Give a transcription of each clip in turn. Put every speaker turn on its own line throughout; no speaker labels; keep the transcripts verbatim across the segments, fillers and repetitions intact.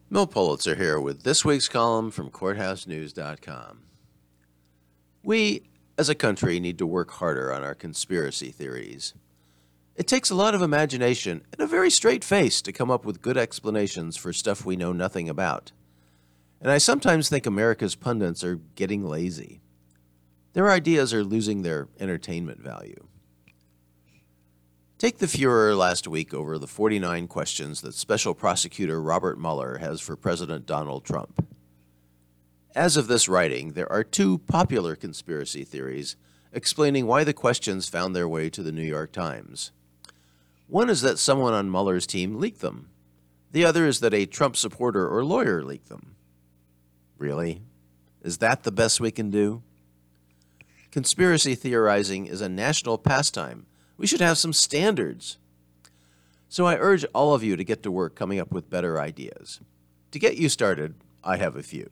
Mill Pulitzer here with this week's column from courthouse news dot com. We, as a country, need to work harder on our conspiracy theories. It takes a lot of imagination and a very straight face to come up with good explanations for stuff we know nothing about. And I sometimes think America's pundits are getting lazy. Their ideas are losing their entertainment value. Take the furor last week over the forty-nine questions that Special Prosecutor Robert Mueller has for President Donald Trump. As of this writing, there are two popular conspiracy theories explaining why the questions found their way to the New York Times. One is that someone on Mueller's team leaked them. The other is that a Trump supporter or lawyer leaked them. Really? Is that the best we can do? Conspiracy theorizing is a national pastime. We should have some standards. So I urge all of you to get to work coming up with better ideas. To get you started, I have a few.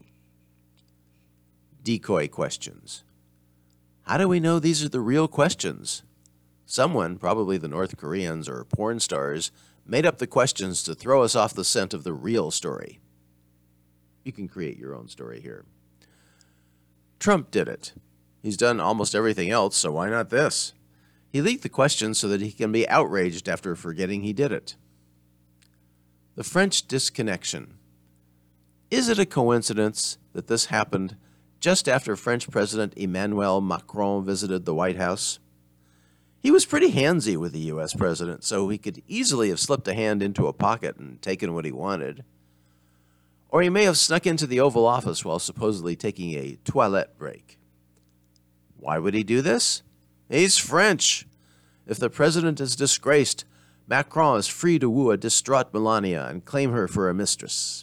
Decoy questions. How do we know these are the real questions? Someone, probably the North Koreans or porn stars, made up the questions to throw us off the scent of the real story. You can create your own story here. Trump did it. He's done almost everything else, so why not this? He leaked the questions so that he can be outraged after forgetting he did it. The French disconnection. Is it a coincidence that this happened just after French President Emmanuel Macron visited the White House? He was pretty handsy with the U S president, so he could easily have slipped a hand into a pocket and taken what he wanted. Or he may have snuck into the Oval Office while supposedly taking a toilette break. Why would he do this? He's French. If the president is disgraced, Macron is free to woo a distraught Melania and claim her for a mistress.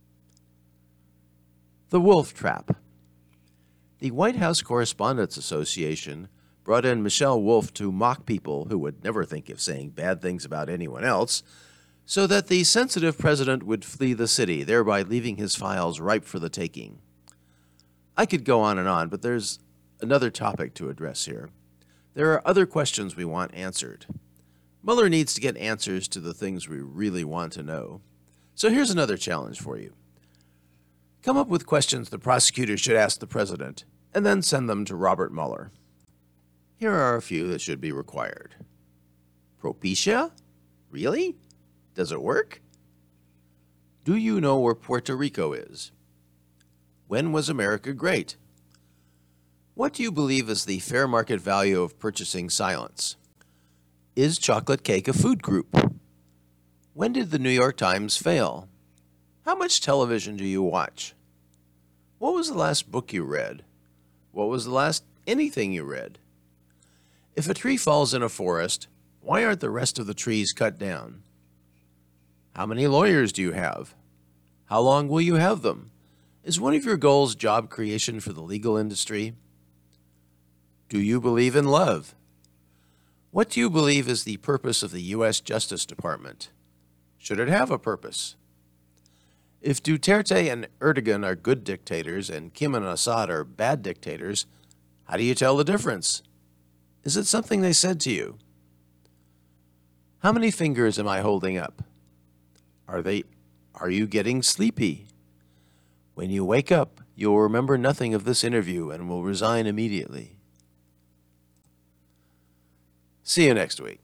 The Wolf Trap. The White House Correspondents Association brought in Michelle Wolf to mock people who would never think of saying bad things about anyone else, so that the sensitive president would flee the city, thereby leaving his files ripe for the taking. I could go on and on, but there's another topic to address here. There are other questions we want answered. Mueller needs to get answers to the things we really want to know. So here's another challenge for you. Come up with questions the prosecutor should ask the president, and then send them to Robert Mueller. Here are a few that should be required. Propecia? Really? Does it work? Do you know where Puerto Rico is? When was America great? What do you believe is the fair market value of purchasing silence? Is chocolate cake a food group? When did the New York Times fail? How much television do you watch? What was the last book you read? What was the last anything you read? If a tree falls in a forest, why aren't the rest of the trees cut down? How many lawyers do you have? How long will you have them? Is one of your goals job creation for the legal industry? Do you believe in love? What do you believe is the purpose of the U S Justice Department? Should it have a purpose? If Duterte and Erdogan are good dictators and Kim and Assad are bad dictators, how do you tell the difference? Is it something they said to you? How many fingers am I holding up? Are they, are you getting sleepy? When you wake up, you will remember nothing of this interview and will resign immediately. See you next week.